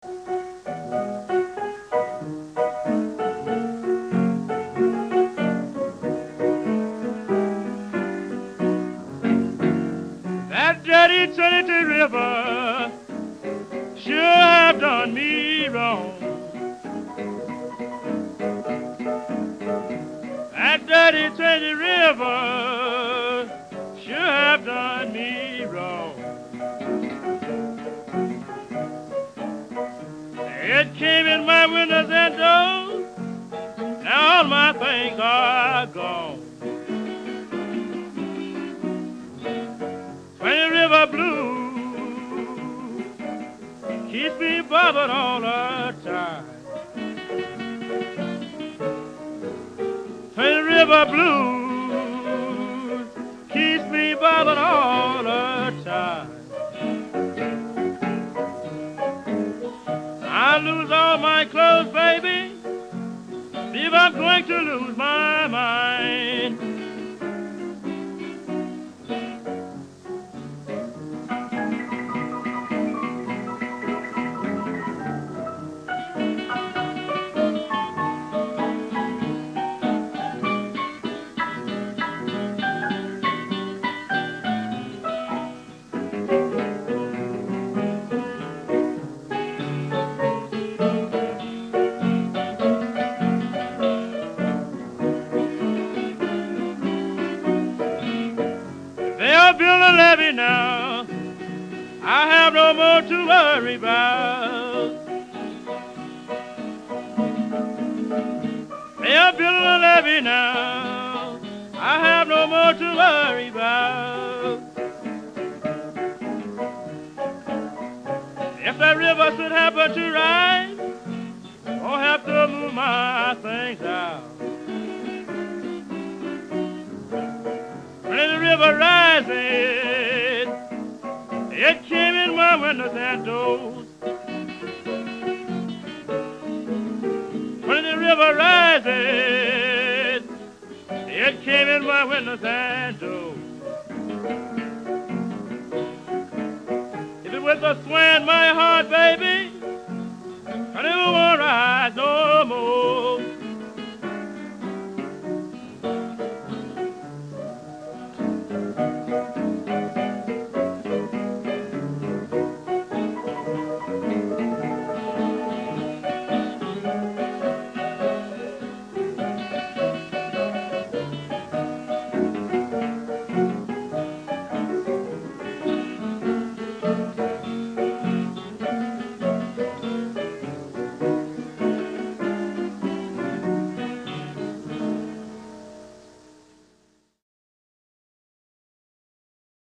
That dirty Trinity River sure have done me wrong. That dirty Trinity River sure have done me wrong. It came in my windows and doors, now all my things are gone. Trinity River blue keeps me bothered all the time. Trinity River blue keeps me bothered all the time. I lose all my clothes, baby, if I'm going to lose my mind. They'll build a levee now, I have no more to worry about. They'll build a levee now, I have no more to worry about. If that river should happen to rise, I'll have to move my things out. When the river rises, it came in my windows and doors. When the river rises, it came in my windows and doors. If it was a swing my heart, baby,